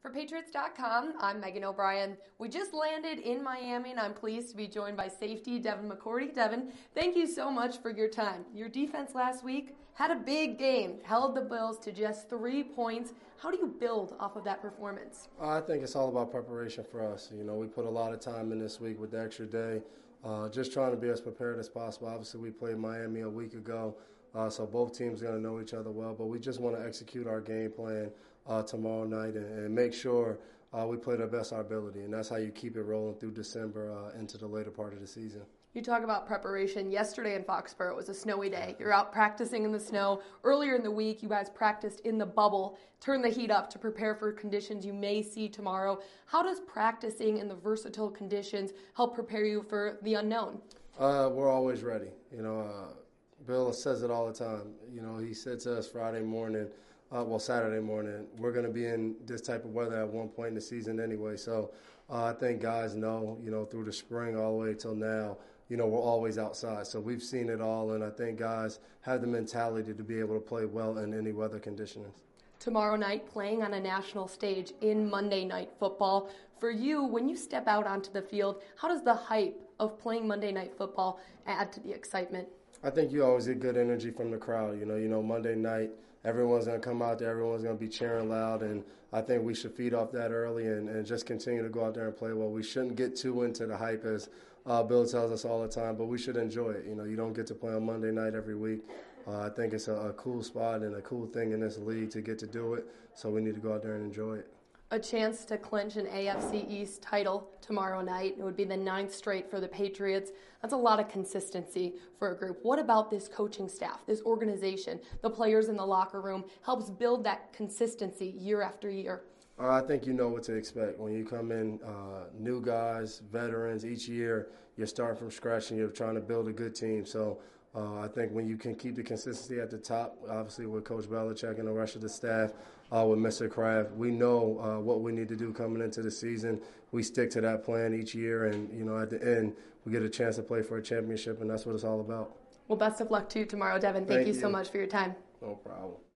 For Patriots.com, I'm Megan O'Brien. We just landed in Miami, and I'm pleased to be joined by safety Devin McCourty. Devin, thank you so much for your time. Your defense last week had a big game, held the Bills to just 3 points. How do you build off of that performance? I think it's all about preparation for us. You know, we put a lot of time in this week with the extra day, just trying to be as prepared as possible. Obviously, we played Miami a week ago, so both teams are going to know each other well, but we just want to execute our game plan tomorrow night and make sure we play the best of our ability, and that's how you keep it rolling through December into the later part of the season. You talk about preparation. Yesterday in Foxborough, it was a snowy day. You're out practicing in the snow. Earlier in the week, you guys practiced in the bubble, turned the heat up to prepare for conditions you may see tomorrow. How does practicing in the versatile conditions help prepare you for the unknown? We're always ready. You know, Bill says it all the time. You know, he said to us Saturday morning, we're going to be in this type of weather at one point in the season anyway. So I think guys know, you know, through the spring all the way till now, you know, we're always outside. So we've seen it all, and I think guys have the mentality to be able to play well in any weather conditions. Tomorrow night, playing on a national stage in Monday Night Football. For you, when you step out onto the field, how does the hype of playing Monday Night Football add to the excitement? I think you always get good energy from the crowd. You know, Monday night, everyone's going to come out there, everyone's going to be cheering loud, and I think we should feed off that early and just continue to go out there and play well. We shouldn't get too into the hype, as Bill tells us all the time, but we should enjoy it. You know, you don't get to play on Monday night every week. I think it's a cool spot and a cool thing in this league to get to do it, so we need to go out there and enjoy it. A chance to clinch an AFC East title tomorrow night. It would be the 9th straight for the Patriots. That's a lot of consistency for a group. What about this coaching staff, this organization, the players in the locker room helps build that consistency year after year? I think you know what to expect. When you come in, new guys, veterans, each year you're starting from scratch and you're trying to build a good team. So I think when you can keep the consistency at the top, obviously with Coach Belichick and the rest of the staff, with Mr. Kraft, we know what we need to do coming into the season. We stick to that plan each year, and you know, at the end, we get a chance to play for a championship, and that's what it's all about. Well, best of luck to you tomorrow, Devin. Thank you so much for your time. No problem.